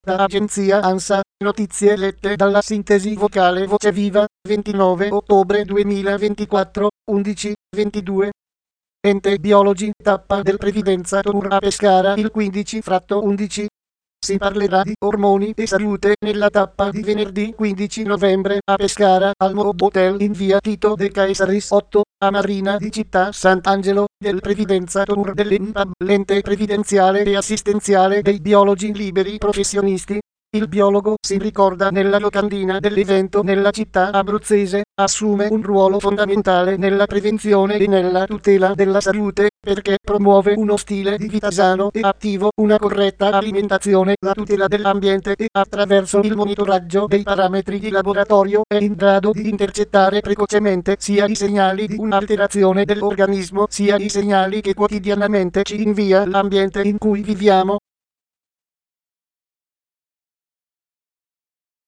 Da agenzia ANSA, notizie lette dalla sintesi vocale Voce Viva, 29 ottobre 2024, 11:22. Ente Biologi, tappa del Previdenza Tour a Pescara il 15/11. Si parlerà di ormoni e salute nella tappa di venerdì 15 novembre a Pescara al Mood Hotel in via Tito De Caesaris 8, a Marina di Città Sant'Angelo, del Previdenza Tour dell'ENPAB, l'ente previdenziale e assistenziale dei biologi liberi professionisti. Il biologo, si ricorda nella locandina dell'evento nella città abruzzese, assume un ruolo fondamentale nella prevenzione e nella tutela della salute, perché promuove uno stile di vita sano e attivo, una corretta alimentazione, la tutela dell'ambiente e, attraverso il monitoraggio dei parametri di laboratorio, è in grado di intercettare precocemente sia i segnali di un'alterazione dell'organismo sia i segnali che quotidianamente ci invia l'ambiente in cui viviamo.